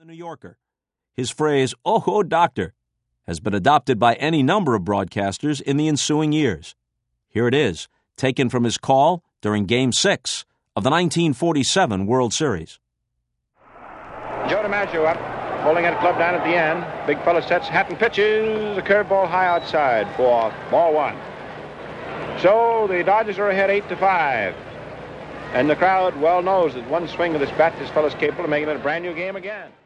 New Yorker. His phrase, "Oh, doctor," has been adopted by any number of broadcasters in the ensuing years. Here it is, taken from his call during Game 6 of the 1947 World Series. Joe DiMaggio up, bowling at club down at the end. Big fella sets, Hatton pitches, a curveball high outside for ball one. So the Dodgers are ahead 8-5. And the crowd well knows that one swing of this bat, this fellow's capable of making it a brand new game again.